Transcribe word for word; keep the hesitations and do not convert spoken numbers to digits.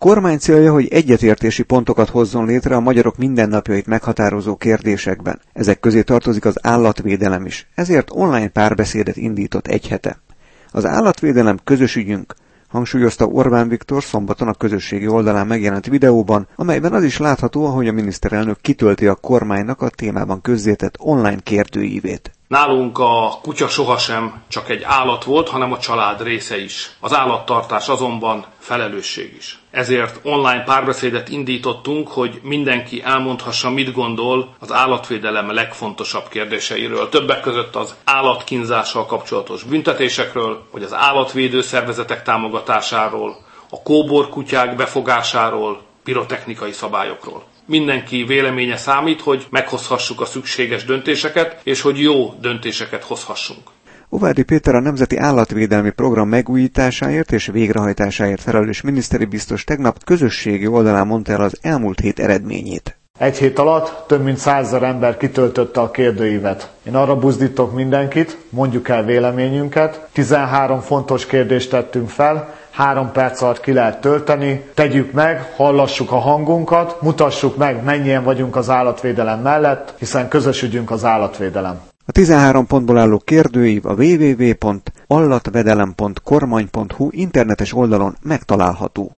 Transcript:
kormány célja, hogy egyetértési pontokat hozzon létre a magyarok mindennapjait meghatározó kérdésekben. Ezek közé tartozik az állatvédelem is, ezért online párbeszédet indított egy hete. Az állatvédelem közös ügyünk, hangsúlyozta Orbán Viktor szombaton a közösségi oldalán megjelent videóban, amelyben az is látható, ahogy a miniszterelnök kitölti a kormánynak a témában közzétett online kérdőívét. Nálunk a kutya sohasem csak egy állat volt, hanem a család része is. Az állattartás azonban felelősség is. Ezért online párbeszédet indítottunk, hogy mindenki elmondhassa, mit gondol az állatvédelem legfontosabb kérdéseiről. Többek között az állatkínzással kapcsolatos büntetésekről, vagy az állatvédő szervezetek támogatásáról, a kóborkutyák befogásáról, pirotechnikai szabályokról. Mindenki véleménye számít, hogy meghozhassuk a szükséges döntéseket, és hogy jó döntéseket hozhassunk. Óvádi Péter, a Nemzeti Állatvédelmi Program megújításáért és végrehajtásáért felelős miniszteri biztos tegnap közösségi oldalán mondta el az elmúlt hét eredményét. Egy hét alatt több mint százezer ember kitöltötte a kérdőívet. Én arra buzdítok mindenkit, mondjuk el véleményünket. tizenhárom fontos kérdést tettünk fel, három perc alatt ki lehet tölteni. Tegyük meg, hallassuk a hangunkat, mutassuk meg, mennyien vagyunk az állatvédelem mellett, hiszen közös ügyünk az állatvédelem. A tizenhárom pontból álló kérdőív a double-u double-u double-u pont állatvedelem pont kormány pont hu internetes oldalon megtalálható.